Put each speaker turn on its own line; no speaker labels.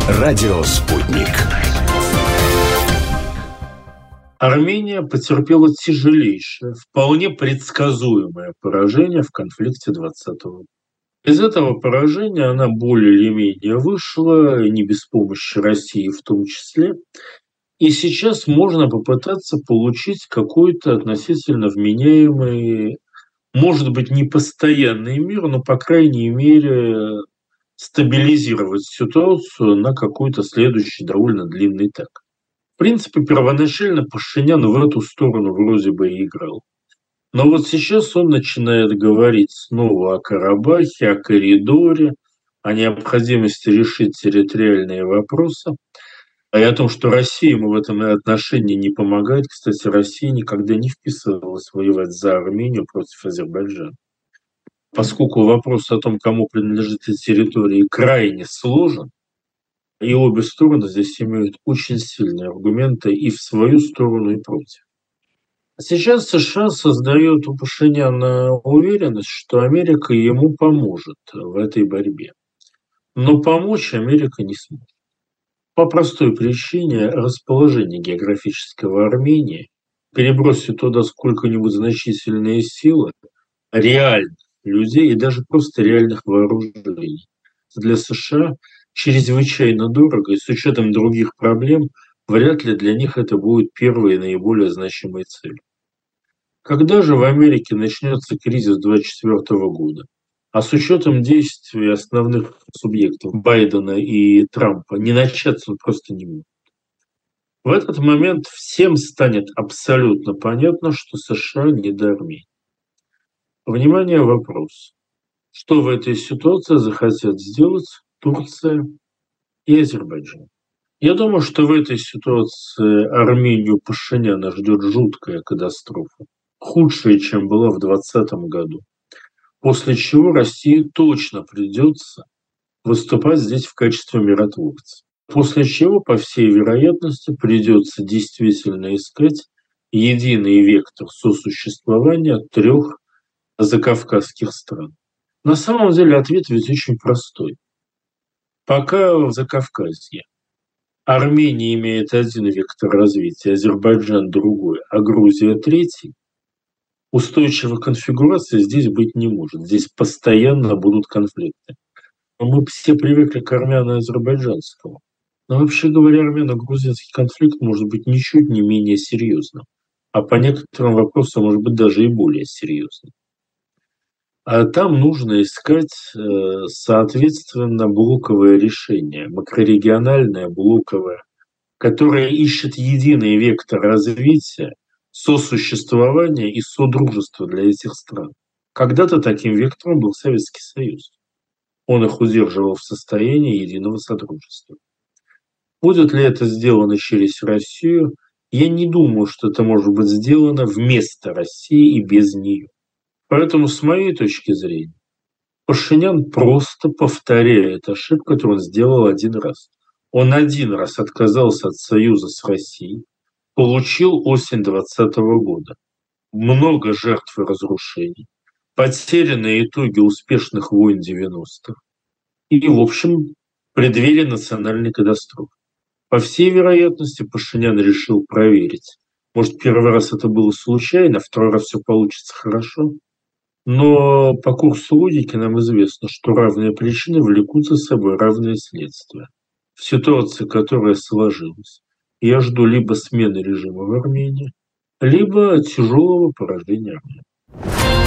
Радио «Спутник».
Армения потерпела тяжелейшее, вполне предсказуемое поражение в конфликте 2020 года. Из этого поражения она более или менее вышла, не без помощи России в том числе. И сейчас можно попытаться получить какой-то относительно вменяемый, может быть, не постоянный мир, но, по крайней мере, стабилизировать ситуацию на какой-то следующий довольно длинный этап. В принципе, первоначально Пашинян в эту сторону вроде бы и играл. Но вот сейчас он начинает говорить снова о Карабахе, о коридоре, о необходимости решить территориальные вопросы, и о том, что Россия ему в этом отношении не помогает. Кстати, Россия никогда не вписывалась воевать за Армению против Азербайджана. Поскольку вопрос о том, кому принадлежит эта территория, крайне сложен, и обе стороны здесь имеют очень сильные аргументы и в свою сторону, и против. Сейчас США создает у Пашиняна уверенность, что Америка ему поможет в этой борьбе. Но помочь Америка не сможет. По простой причине расположение географического Армении, перебросить туда сколько-нибудь значительные силы реальных людей и даже просто реальных вооружений для США чрезвычайно дорого, и с учетом других проблем вряд ли для них это будет первой и наиболее значимой целью. Когда же в Америке начнется кризис 2024 года? А с учетом действий основных субъектов Байдена и Трампа не начаться он просто не может. В этот момент всем станет абсолютно понятно, что США не до Армении. Внимание, вопрос. Что в этой ситуации захотят сделать Турция и Азербайджан? Я думаю, что в этой ситуации Армению Пашиняна ждет жуткая катастрофа, худшая, чем была в 2020 году. После чего России точно придется выступать здесь в качестве миротворца. После чего, по всей вероятности, придется действительно искать единый вектор сосуществования трех закавказских стран. На самом деле ответ ведь очень простой. Пока в Закавказье Армения имеет один вектор развития, Азербайджан другой, а Грузия третий, устойчивой конфигурации здесь быть не может. Здесь постоянно будут конфликты. Мы все привыкли к армяно-азербайджанскому. Но вообще говоря, армяно-грузинский конфликт может быть ничуть не менее серьезным, а по некоторым вопросам может быть даже и более серьезным. А там нужно искать, соответственно, блоковое решение, макрорегиональное, блоковое, которое ищет единый вектор развития, сосуществования и содружества для этих стран. Когда-то таким вектором был Советский Союз. Он их удерживал в состоянии единого содружества. Будет ли это сделано через Россию? Я не думаю, что это может быть сделано вместо России и без нее. Поэтому, с моей точки зрения, Пашинян просто повторяет ошибку, которую он сделал один раз. Он один раз отказался от союза с Россией, получил осень 2020 года. Много жертв и разрушений, потерянные итоги успешных войн 90-х и, в общем, преддверие национальной катастрофы. По всей вероятности, Пашинян решил проверить. Может, первый раз это было случайно, второй раз все получится хорошо. Но по курсу логики нам известно, что равные причины влекут за собой равные следствия. В ситуации, которая сложилась, я жду либо смены режима в Армении, либо тяжелого поражения Армении.